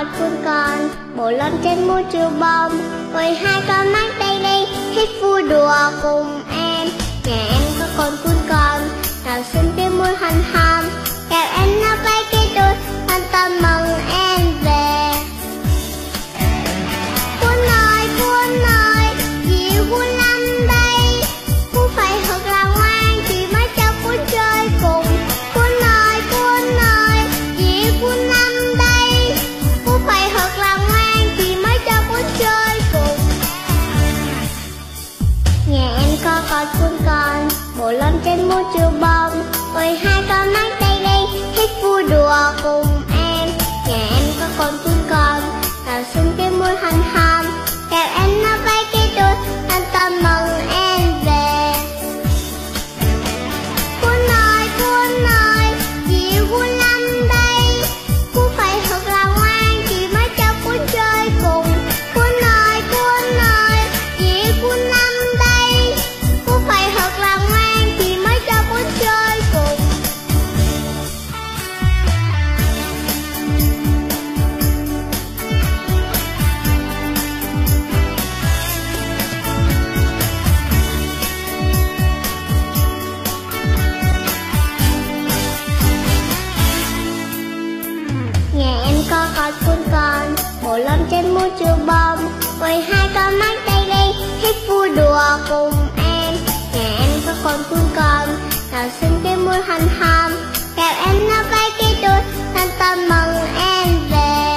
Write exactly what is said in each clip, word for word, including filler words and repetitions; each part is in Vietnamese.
còn phun còn, bộ lon trên môi trường bông. Mười hai con mắt đây đi, hít vui đùa cùng em. Nhà em có con phun còn, nào xinh cái môi hồng hồng. Kẹo em nó bay cái đuôi, thân tâm mừng em về. Cuốn ơi, cuốn ơi, dịu cuốn lắm đây. Cuốn phải thật là ngoan, chị mới cho cuốn chơi cùng. Cuốn ơi, cuốn ơi, dịu cuốn lắm đây. Cuốn phải thật là ngoan, chị mới cho cuốn chơi cùng. Nhà em có con cuốn con, bộ lon trên môi trường bông. Mười hai con mắt đây đi, hít vui đùa cùng em. Nhà em có con cuốn con, nào xinh cái môi hồng hồng. Kẹo em nó bay cái đuôi, thân tâm mừng em về. Cuốn ơi, cuốn ơi, dịu cuốn lắm đây. Cuốn phải thật là ngoan, chị mới cho cuốn chơi cùng. Cuốn ơi, cuốn ơi, dịu cuốn lắm đây. Cuốn phải thật là ngoan, chị mới cho cuốn chơi cùng. Nhà em có con cuốn con, bộ lon trên môi trường bông. Mười hai con mắt đây đi, hít vui đùa cùng em. Nhà em có con cuốn con, nào xinh cái môi hồng hồng. Kẹo em nó bay cái đuôi, thân tâm mừng em về.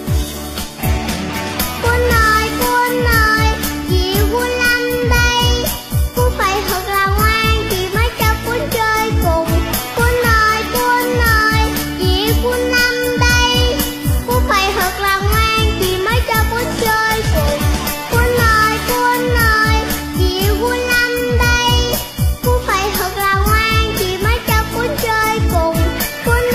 Cuốn ơi, cuốn ơi, dịu cuốn lắm đây. Cuốn phải thật là ngoan, chị mới cho cuốn chơi cùng. Cuốn ơi, cuốn ơi, dịu cuốn lắm đây. Cuốn phải thật là ngoan, chị mới cho cuốn chơi cùng. Cuốn ơi, cuốn ơi, dịu cuốn lắm đây. Cuốn phải thật là ngoan, chị mới cho cuốn chơi cùng. Cuốn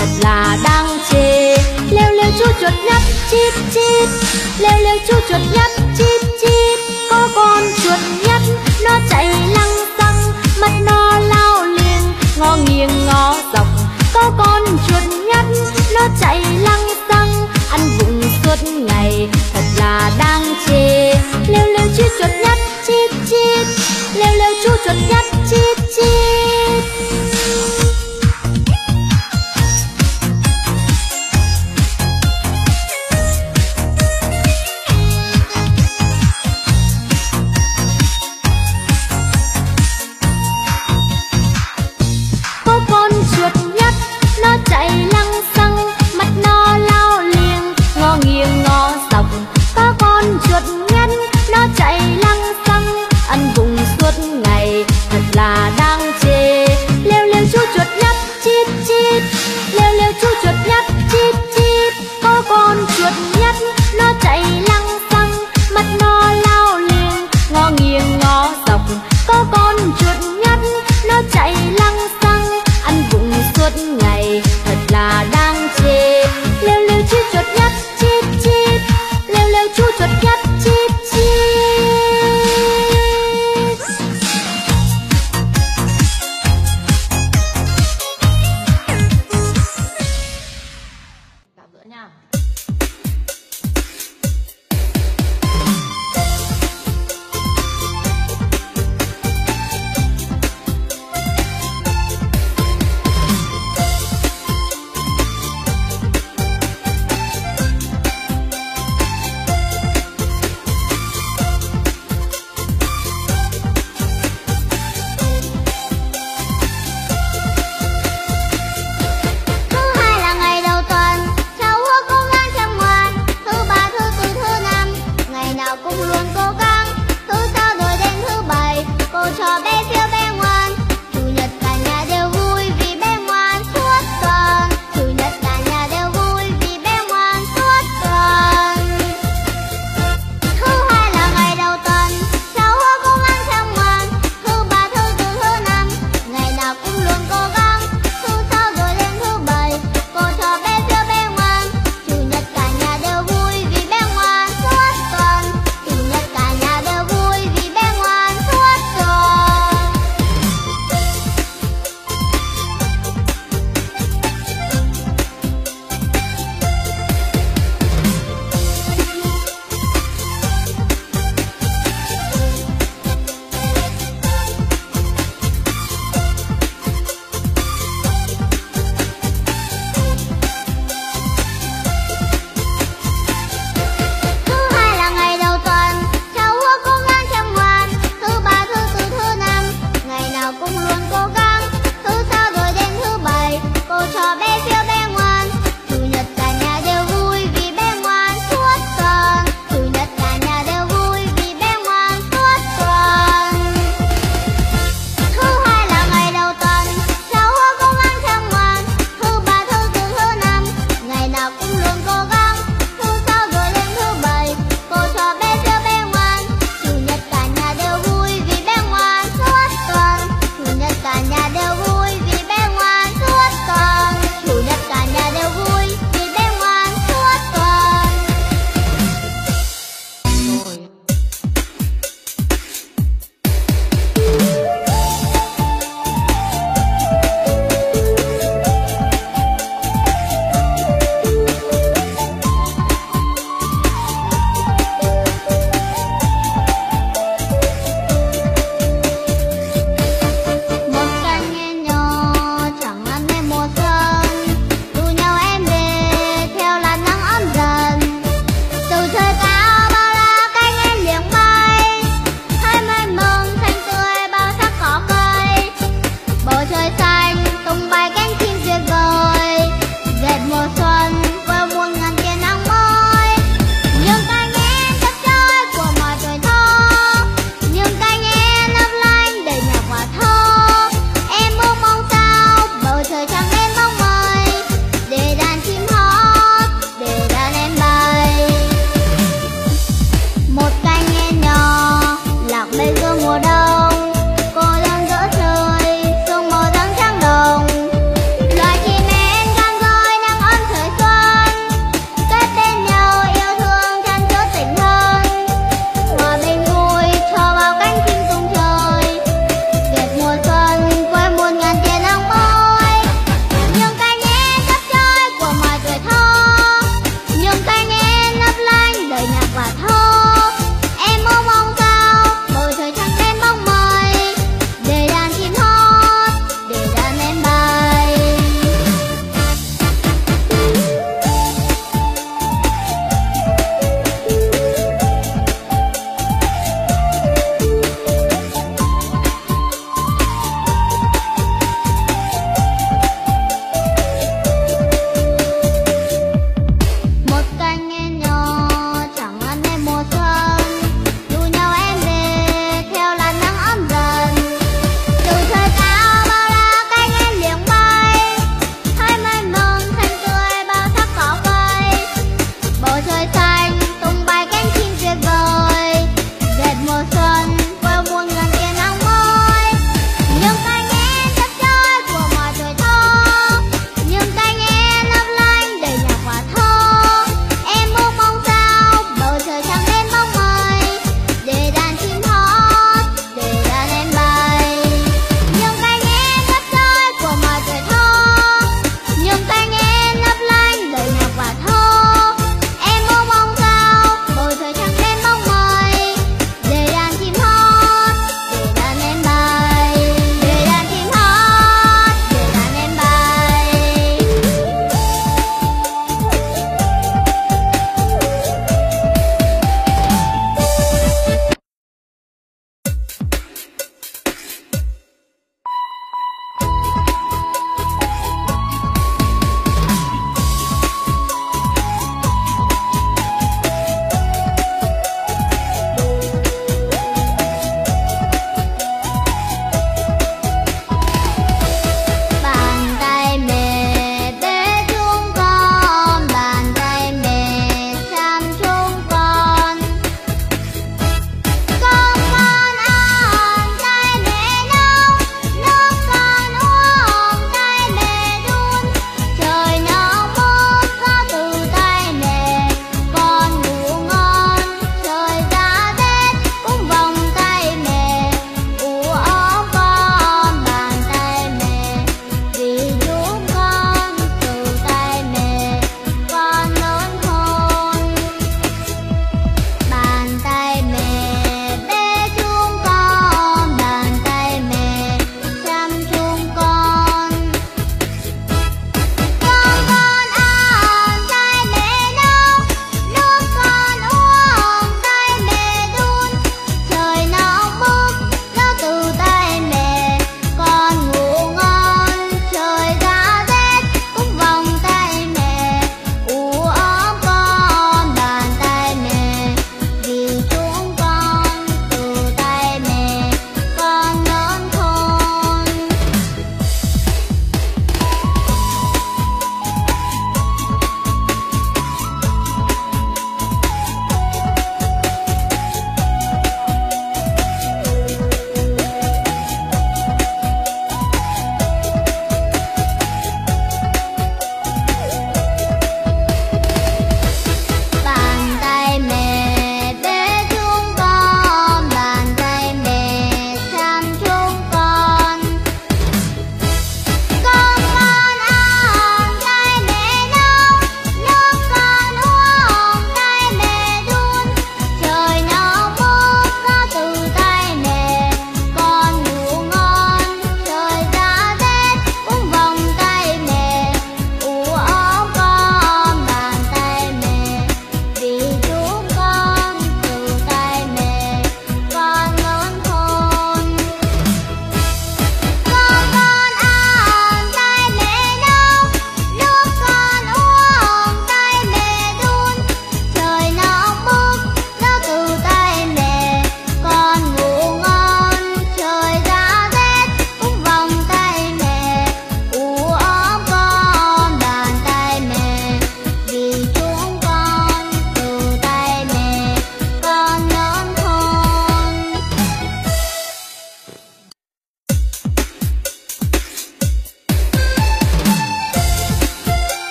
thật là đáng chê. Lêu lêu chú chuột nhắt chít chít, lêu lêu chú chuột nhắt chít chít. Có con chuột nhắt nó chạy lăng xăng, mắt nó lao liền ngó nghiêng ngó dọc. Có con chuột nhắt nó chạy lăng xăng, ăn vụng suốt ngày thật là đáng chê. Lêu lêu chú chuột nhắt chít chít, lêu lêu chú chuột nhắt chít chít. Có con chuột nhắt nó chạy lăng xăng, mắt nó lao liền ngó nghiêng ngó dọc. Có con chuột nhắt nó chạy lăng xăng, ăn vụng suốt ngày thật là đáng chê. Lêu lêu chú chuột nhắt chít chít, lêu lêu chú chuột nhắt chít chít. Có con chuột nhắt nó chạy